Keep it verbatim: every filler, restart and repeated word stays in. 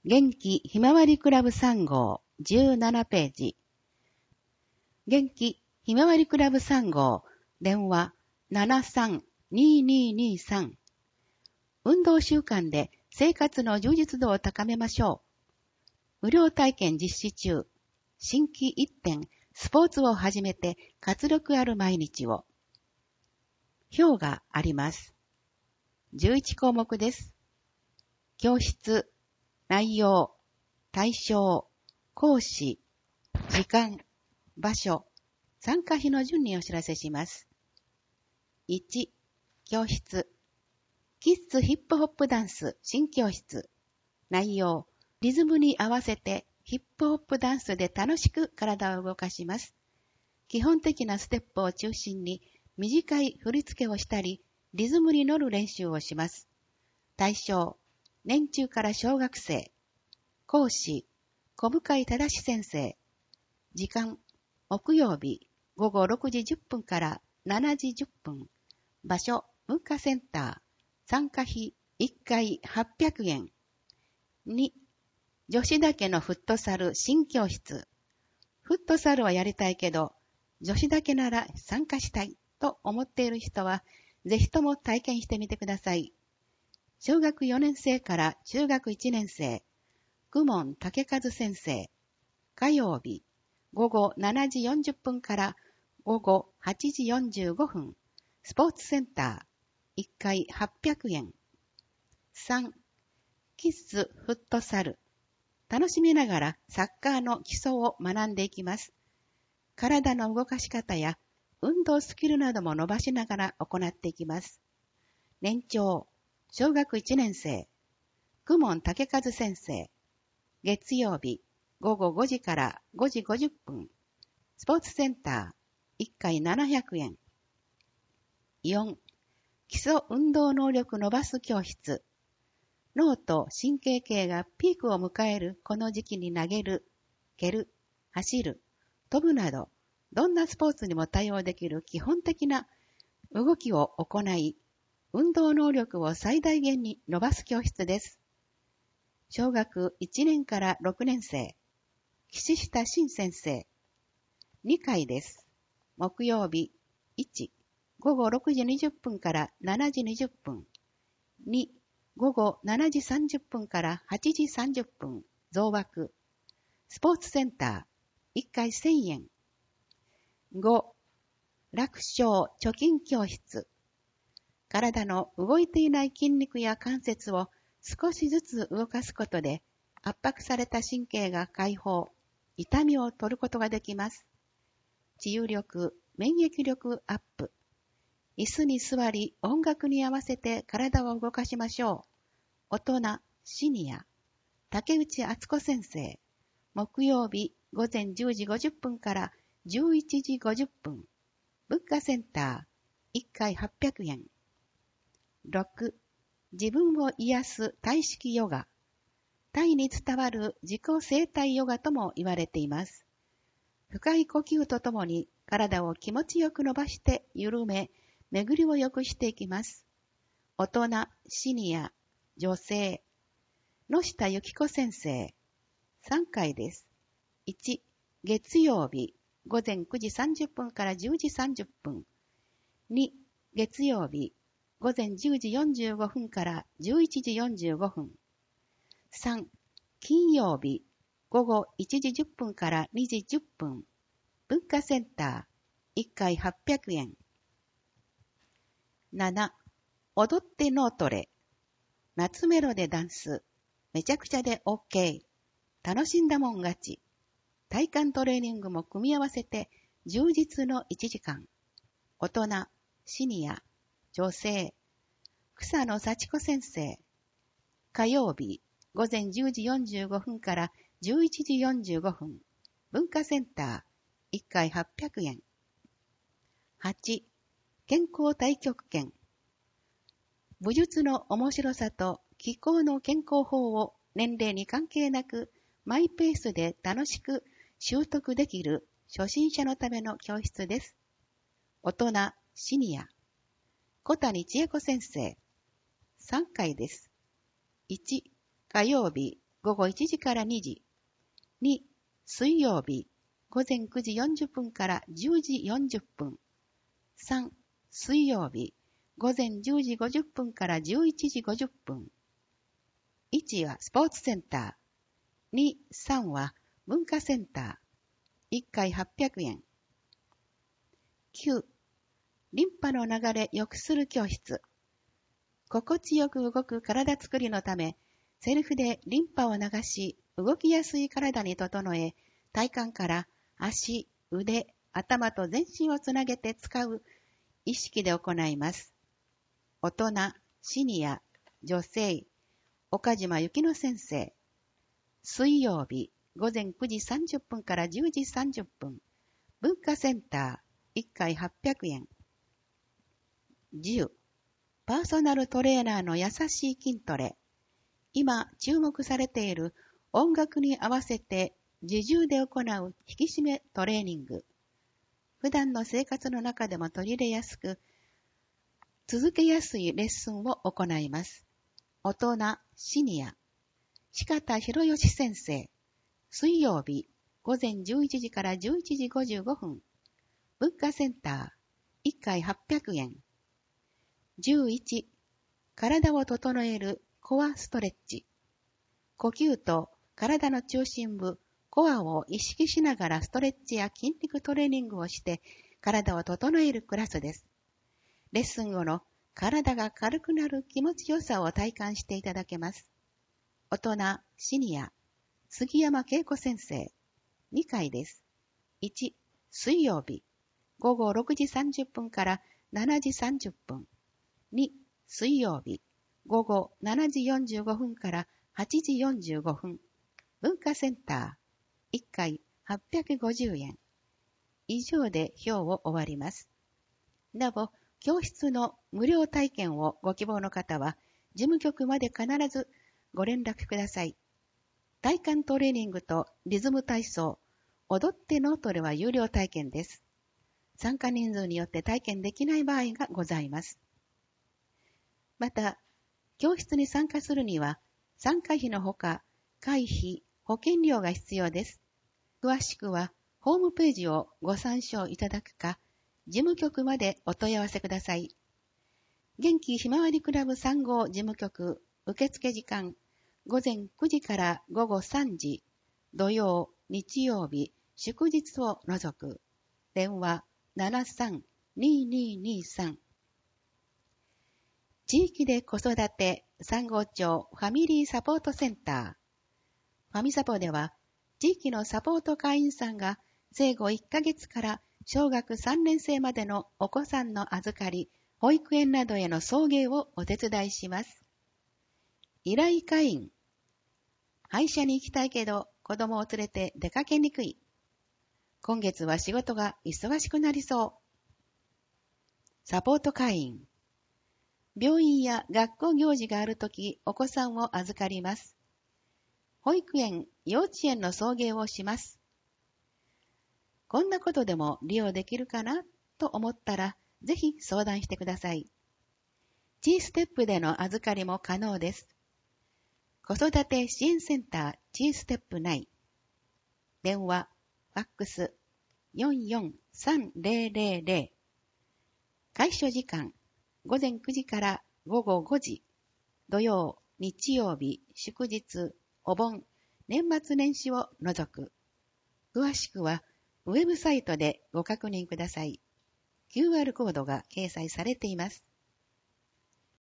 元気ひまわりクラブさん号じゅうななページ。元気ひまわりクラブさん号電話 ななさんにーにーにーさん。運動習慣で生活の充実度を高めましょう。無料体験実施中。心機一転、スポーツを始めて活力ある毎日を。表があります。じゅういち項目です。教室、内容、対象、講師、時間、場所、参加費の順にお知らせします。いち、教室。キッズヒップホップダンス新教室。内容、リズムに合わせてヒップホップダンスで楽しく体を動かします。基本的なステップを中心に短い振り付けをしたり、リズムに乗る練習をします。対象、年中から小学生。講師、小深井正先生。時間、木曜日、午後ろくじじゅっぷんからしちじじゅっぷん。場所、文化センター。参加費、いっかいはっぴゃくえん。に、女子だけのフットサル新教室。フットサルはやりたいけど、女子だけなら参加したいと思っている人は、ぜひとも体験してみてください。小学よねん生から中学いちねん生。公文竹和先生。火曜日、午後しちじよんじゅっぷんから午後はちじよんじゅうごふん。スポーツセンター。いっかいはっぴゃくえん。さん、キッズフットサル。楽しみながらサッカーの基礎を学んでいきます。体の動かし方や運動スキルなども伸ばしながら行っていきます。年長、小学いちねん生。公文竹和先生。月曜日、午後ごじからごじごじゅっぷん。スポーツセンター、いっかいななひゃくえん。よん、基礎運動能力伸ばす教室。脳と神経系がピークを迎えるこの時期に投げる、蹴る、走る、飛ぶなど、どんなスポーツにも対応できる基本的な動きを行い、運動能力を最大限に伸ばす教室です。小学いちねんからろくねん生、岸下慎先生。にかいです。木曜日、いち、午後ろくじにじゅっぷんからしちじにじゅっぷん。に、午後しちじさんじゅっぷんからはちじさんじゅっぷん。増枠。スポーツセンター、いっかいせんえん。ご、楽勝貯金教室。体の動いていない筋肉や関節を少しずつ動かすことで圧迫された神経が解放、痛みを取ることができます。治癒力、免疫力アップ。椅子に座り音楽に合わせて体を動かしましょう。大人、シニア。竹内敦子先生。木曜日午前じゅうじごじゅっぷんからじゅういちじごじゅっぷん。文化センター、いっかいはっぴゃくえん。ろく、自分を癒す体式ヨガ。タイに伝わる自己生態ヨガとも言われています。深い呼吸とともに体を気持ちよく伸ばして緩め、巡りを良くしていきます。大人、シニア、女性。野下由紀子先生。さんかいです。いち、月曜日、午前くじさんじゅっぷんからじゅうじさんじゅっぷん。に、月曜日、午前じゅうじよんじゅうごふんからじゅういちじよんじゅうごふん。さん、金曜日、午後いちじじゅっぷんからにじじゅっぷん。文化センター、いっかいはっぴゃくえん。なな、踊って脳トレ。夏メロでダンス。めちゃくちゃで OK。楽しんだもん勝ち。体幹トレーニングも組み合わせて充実のいちじかん。大人、シニア、女性。草野幸子先生。火曜日、午前じゅうじよんじゅうごふんからじゅういちじよんじゅうごふん。文化センター、いっかいはっぴゃくえん。はち、健康太極拳。武術の面白さと気候の健康法を年齢に関係なくマイペースで楽しく習得できる初心者のための教室です。大人、シニア。小谷千恵子先生。さんかいです。いち、火曜日、 ごごいちじからにじ。に、水曜日、ごぜんくじよんじゅっぷんからじゅうじよんじゅっぷん。さん、水曜日、ごぜんじゅうじごじゅっぷんからじゅういちじごじゅっぷん。いちはスポーツセンター。に、さんは文化センター。いっかいはっぴゃくえん。きゅう、リンパの流れ良くする教室。心地よく動く体づくりのため、セルフでリンパを流し、動きやすい体に整え、体幹から足、腕、頭と全身をつなげて使う意識で行います。大人、シニア、女性、岡島幸乃先生。水曜日、ごぜんくじさんじゅっぷんからじゅうじさんじゅっぷん。文化センター、いっかいはっぴゃくえん。じゅう、パーソナルトレーナーの優しい筋トレ。今注目されている音楽に合わせて自重で行う引き締めトレーニング。普段の生活の中でも取り入れやすく、続けやすいレッスンを行います。大人、シニア。四方博義先生。水曜日、ごぜんじゅういちじからじゅういちじごじゅうごふん。文化センター、いっかいはっぴゃくえん。じゅういち、体を整えるコアストレッチ。呼吸と体の中心部、コアを意識しながらストレッチや筋肉トレーニングをして体を整えるクラスです。レッスン後の体が軽くなる気持ちよさを体感していただけます。大人、シニア、杉山恵子先生。にかいです。いち、水曜日、ごごろくじさんじゅっぷんからしちじさんじゅっぷん。に、水曜日、ごごしちじよんじゅうごふんからはちじよんじゅうごふん。文化センター、いっかいはっぴゃくごじゅうえん。以上で表を終わります。なお、教室の無料体験をご希望の方は、事務局まで必ずご連絡ください。体幹トレーニングとリズム体操、踊ってノートでは有料体験です。参加人数によって体験できない場合がございます。また、教室に参加するには、参加費のほか、会費、保険料が必要です。詳しくは、ホームページをご参照いただくか、事務局までお問い合わせください。元気ひまわりクラブさん号事務局、受付時間、ごぜんくじからごごさんじ、土曜、日曜日、祝日を除く。電話ななさんにーにーにーさん。地域で子育てさん号町ファミリーサポートセンター。ファミサポでは、地域のサポート会員さんが生後いっかげつから小学さんねん生までのお子さんの預かり、保育園などへの送迎をお手伝いします。依頼会員。歯医者に行きたいけど子供を連れて出かけにくい。今月は仕事が忙しくなりそう。サポート会員。病院や学校行事があるときお子さんを預かります。保育園、幼稚園の送迎をします。こんなことでも利用できるかなと思ったら、ぜひ相談してください。T ステップでの預かりも可能です。子育て支援センター T ステップ内。電話、ファックス よんよんさんぜろぜろぜろ。開所時間、ごぜんくじからごごごじ。土曜、日曜日、祝日、お盆、年末年始を除く。詳しくは、ウェブサイトでご確認ください。キューアール コードが掲載されています。